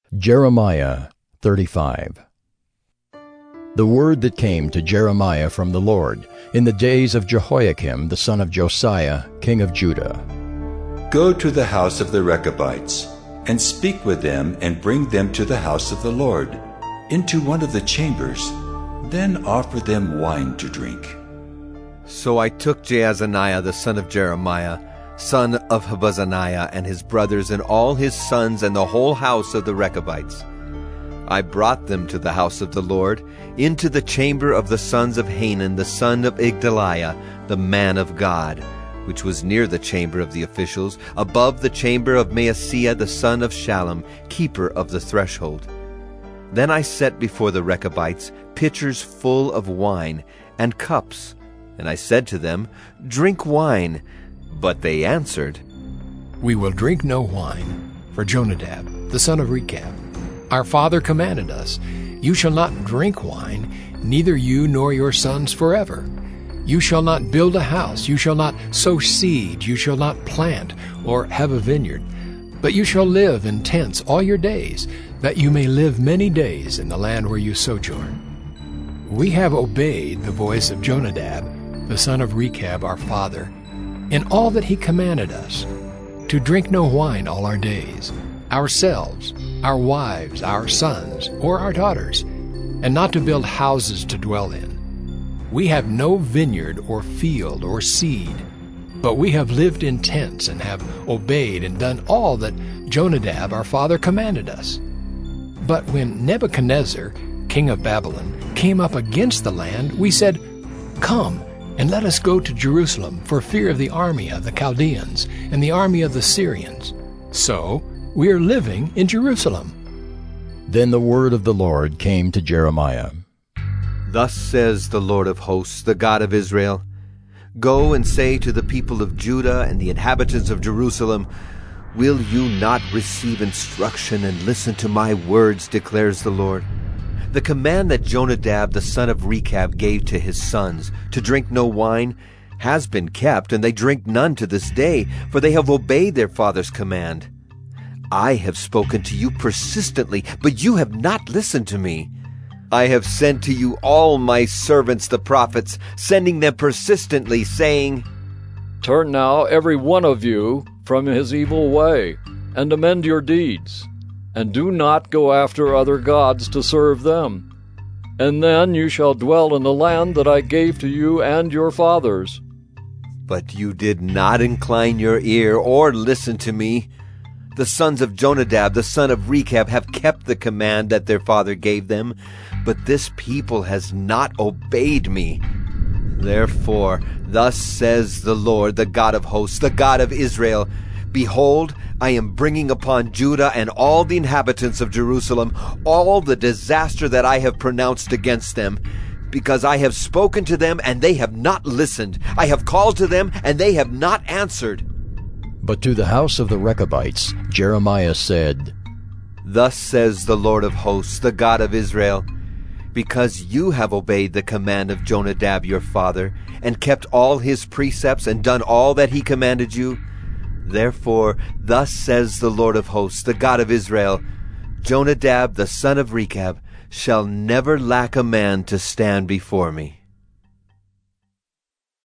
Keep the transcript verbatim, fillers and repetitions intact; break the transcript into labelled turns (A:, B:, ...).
A: Jeremiah thirty-five. The word that came to Jeremiah from the Lord in the days of Jehoiakim the son of Josiah, king of Judah.
B: Go to the house of the Rechabites, and speak with them, and bring them to the house of the Lord, into one of the chambers. Then offer them wine to drink.
C: So I took Jaazaniah the son of Jeremiah, son of Habazaniah, and his brothers, and all his sons, and the whole house of the Rechabites. I brought them to the house of the Lord, into the chamber of the sons of Hanan the son of Igdaliah, the man of God, which was near the chamber of the officials, above the chamber of Maaseiah the son of Shallum, keeper of the threshold. Then I set before the Rechabites pitchers full of wine, and cups. And I said to them, Drink wine. But they answered,
D: We will drink no wine, for Jonadab, the son of Rechab, our father commanded us, You shall not drink wine, neither you nor your sons forever. You shall not build a house, you shall not sow seed, you shall not plant or have a vineyard, but you shall live in tents all your days, that you may live many days in the land where you sojourn. We have obeyed the voice of Jonadab, the son of Rechab, our father, in all that he commanded us, to drink no wine all our days, ourselves, our wives, our sons, or our daughters, and not to build houses to dwell in. We have no vineyard or field or seed, but we have lived in tents and have obeyed and done all that Jonadab our father commanded us. But when Nebuchadnezzar, king of Babylon, came up against the land, we said, Come, and let us go to Jerusalem for fear of the army of the Chaldeans and the army of the Syrians. So we are living in Jerusalem.
A: Then the word of the Lord came to Jeremiah.
C: Thus says the Lord of hosts, the God of Israel, Go and say to the people of Judah and the inhabitants of Jerusalem, Will you not receive instruction and listen to my words, declares the Lord? The command that Jonadab the son of Rechab gave to his sons, to drink no wine, has been kept, and they drink none to this day, for they have obeyed their father's command. I have spoken to you persistently, but you have not listened to me. I have sent to you all my servants the prophets, sending them persistently, saying,
E: Turn now every one of you from his evil way, and amend your deeds, and do not go after other gods to serve them. And then you shall dwell in the land that I gave to you and your fathers.
C: But you did not incline your ear or listen to me. The sons of Jonadab, the son of Rechab, have kept the command that their father gave them, but this people has not obeyed me. Therefore, thus says the Lord, the God of hosts, the God of Israel, Behold, I am bringing upon Judah and all the inhabitants of Jerusalem all the disaster that I have pronounced against them, because I have spoken to them and they have not listened. I have called to them and they have not answered.
A: But to the house of the Rechabites Jeremiah said,
C: Thus says the Lord of hosts, the God of Israel, Because you have obeyed the command of Jonadab your father, and kept all his precepts, and done all that he commanded you, therefore thus says the Lord of hosts, the God of Israel, Jonadab the son of Rechab shall never lack a man to stand before me.